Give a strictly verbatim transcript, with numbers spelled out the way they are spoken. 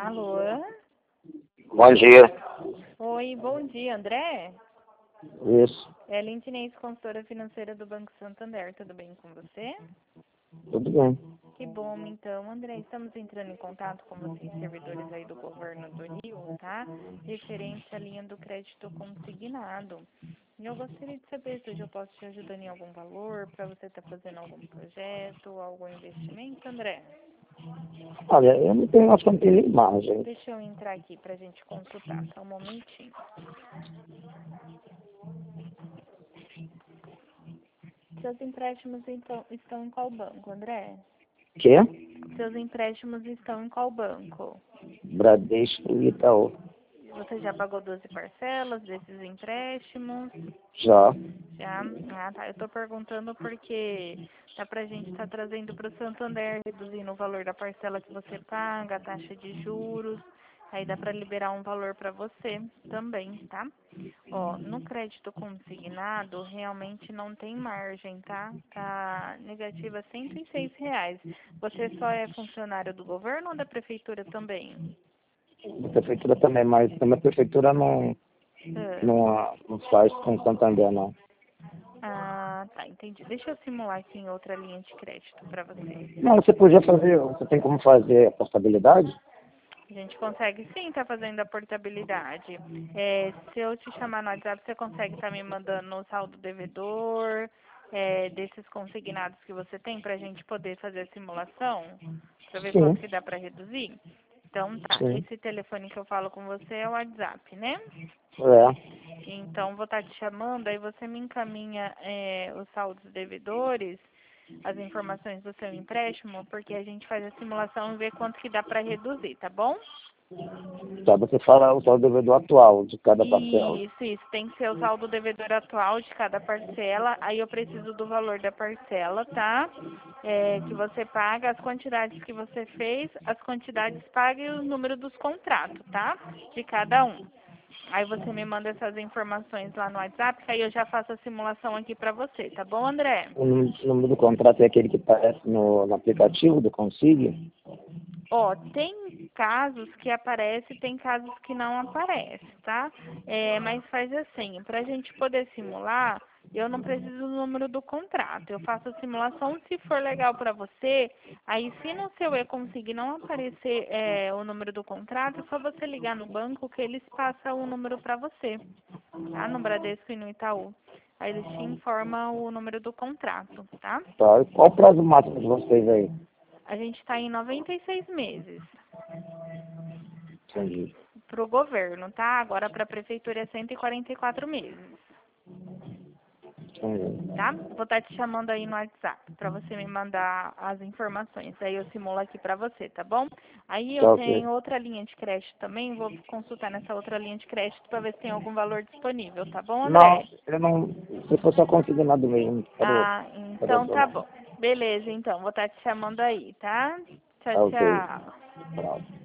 Alô? Bom dia. Oi, bom dia, André? Isso. É a Lintinense, consultora financeira do Banco Santander. Tudo bem com você? Tudo bem. Que bom, então, André. Estamos entrando em contato com vocês, servidores aí do governo do Rio, tá? Referente à linha do crédito consignado. E eu gostaria de saber se hoje eu posso te ajudar em algum valor, para você estar fazendo algum projeto, algum investimento, André? Olha, eu não tenho noção de imagem. Deixa eu entrar aqui para a gente consultar, só um momentinho. Seus empréstimos então, estão em qual banco, André? Quê? Seus empréstimos estão em qual banco? Bradesco e Itaú. Você já pagou doze parcelas desses empréstimos? Já. Já? Ah, tá. Eu tô perguntando porque dá pra gente estar trazendo para o Santander, reduzindo o valor da parcela que você paga, a taxa de juros. Aí dá para liberar um valor para você também, tá? Ó, no crédito consignado, realmente não tem margem, tá? Tá negativa cento e seis reais. Você só é funcionário do governo ou da prefeitura também? A prefeitura também, mas também a prefeitura não, Ah, não, não faz com Santander, não. ah, tá, entendi. Deixa eu simular aqui em outra linha de crédito para você. Não, você podia fazer, você tem como fazer a portabilidade? A gente consegue sim estar fazendo a portabilidade. É, se eu te chamar no WhatsApp, você consegue estar me mandando o saldo devedor, é, desses consignados que você tem para a gente poder fazer a simulação, para ver Sim, quanto que dá para reduzir? Então tá, sim. esse telefone que eu falo com você é o WhatsApp, né? É. Então vou estar te chamando, aí você me encaminha é, os saldos devedores, as informações do seu empréstimo, porque a gente faz a simulação e vê quanto que dá para reduzir, tá bom? Só você fala o saldo devedor atual de cada parcela. Isso, isso. Tem que ser o saldo devedor atual de cada parcela. Aí eu preciso do valor da parcela, tá? É, que você paga, as quantidades que você fez, as quantidades pagas e o número dos contratos, tá? De cada um. Aí você me manda essas informações lá no WhatsApp, que aí eu já faço a simulação aqui pra você, tá bom, André? O número o número do contrato é aquele que aparece no, no aplicativo do Consig? Ó, tem casos que aparece, tem casos que não aparece, tá? É, mas faz assim, para a gente poder simular, eu não preciso do número do contrato. Eu faço a simulação, se for legal para você, aí se no seu e conseguir não aparecer é, o número do contrato, é só você ligar no banco que eles passam o número para você, tá? No Bradesco e no Itaú. Aí eles te informam o número do contrato, tá? Tá. E qual o prazo máximo de vocês aí? A gente está em noventa e seis meses. Entendi. Para o governo, tá? Agora para a prefeitura é cento e quarenta e quatro meses, Entendi. tá? Vou estar te chamando aí no WhatsApp para você me mandar as informações. Aí eu simulo aqui para você, tá bom? Aí eu Tá ok. tenho outra linha de crédito também, vou consultar nessa outra linha de crédito para ver se tem algum valor disponível, tá bom, Não, André? eu não. Se for só consignado mesmo, quero, Ah, quero então tá dólar. bom. Beleza, então, vou estar te chamando aí, tá? Tchau, Tá ok. tchau. Tchau.